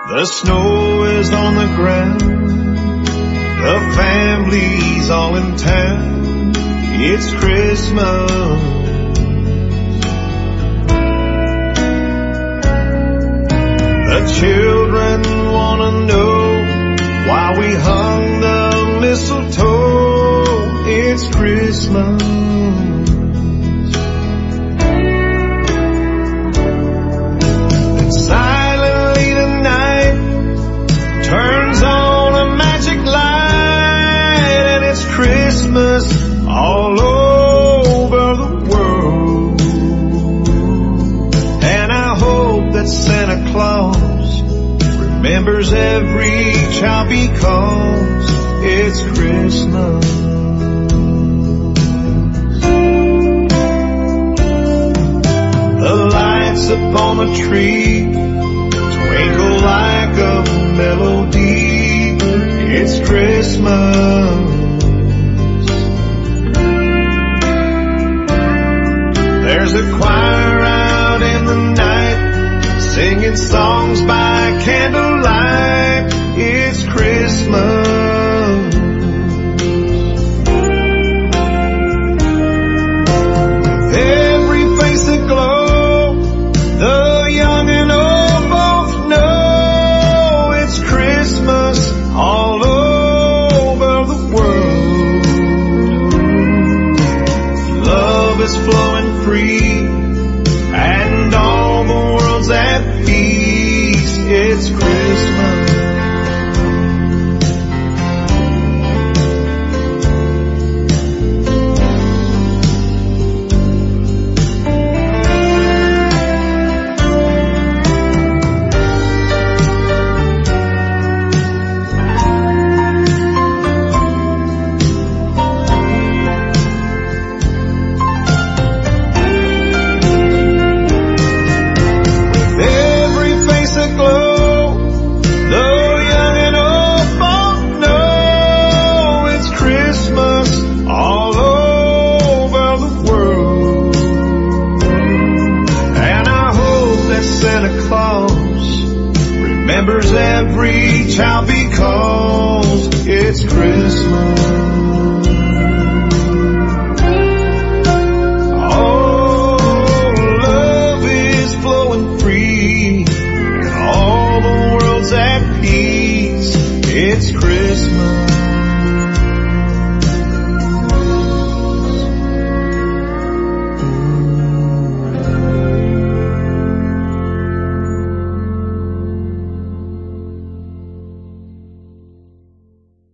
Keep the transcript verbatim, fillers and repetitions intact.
The snow is on the ground, the family's all in town. It's Christmas. The children wanna know why we hung the mistletoe. It's Christmas. And silently tonight turns on a magic light, and it's Christmas all over the world. And I hope that Santa Claus remembers every child because it's Christmas. The lights upon the tree twinkle like a melody. It's Christmas. There's a choir out in the night singing songs by candlelight. It's Christmas. With every face aglow, the young and old both know it's Christmas all over the world. Love is flowing free and all the world's at peace. It's Christmas. Remembers every child because it's Christmas.